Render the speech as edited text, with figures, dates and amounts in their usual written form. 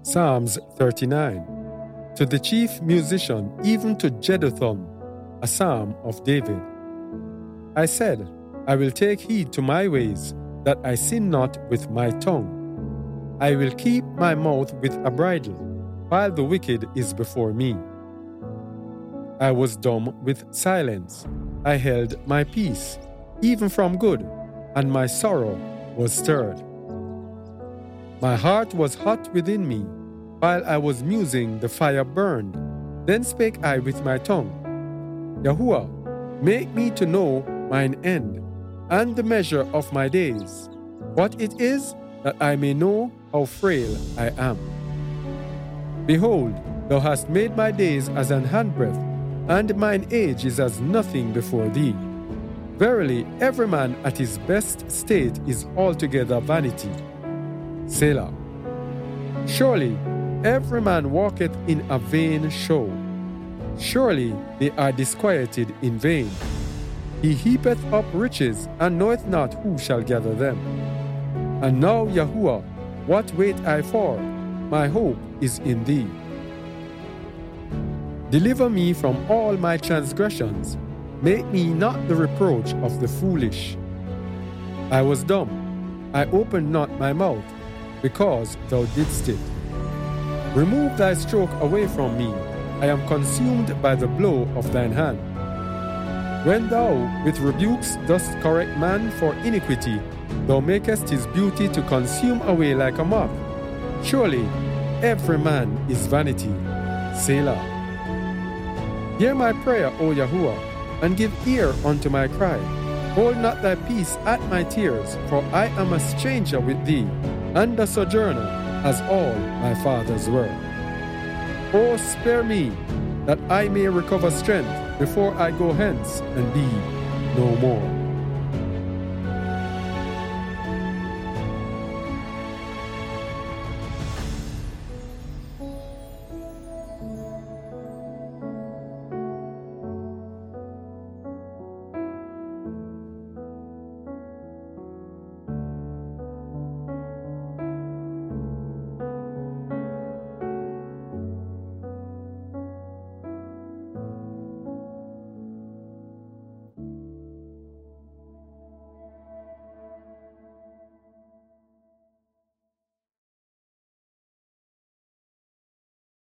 Psalms 39. To the chief musician, even to Jeduthun, a psalm of David. I said, I will take heed to my ways, that I sin not with my tongue. I will keep my mouth with a bridle, while the wicked is before me. I was dumb with silence. I held my peace, even from good, and my sorrow was stirred. My heart was hot within me. While I was musing, the fire burned. Then spake I with my tongue, Yahuwah, make me to know mine end, and the measure of my days, what it is, that I may know how frail I am. Behold, thou hast made my days as an handbreadth, and mine age is as nothing before thee. Verily, every man at his best state is altogether vanity. Selah. Surely, every man walketh in a vain show. Surely they are disquieted in vain. He heapeth up riches, and knoweth not who shall gather them. And now, Yahuwah, what wait I for? My hope is in thee. Deliver me from all my transgressions. Make me not the reproach of the foolish. I was dumb. I opened not my mouth, because thou didst it. Remove thy stroke away from me. I am consumed by the blow of thine hand. When thou with rebukes dost correct man for iniquity, thou makest his beauty to consume away like a moth. Surely every man is vanity. Selah. Hear my prayer, O Yahuwah, and give ear unto my cry. Hold not thy peace at my tears, for I am a stranger with thee, and a sojourner, as all my fathers were. O spare me, that I may recover strength before I go hence and be no more.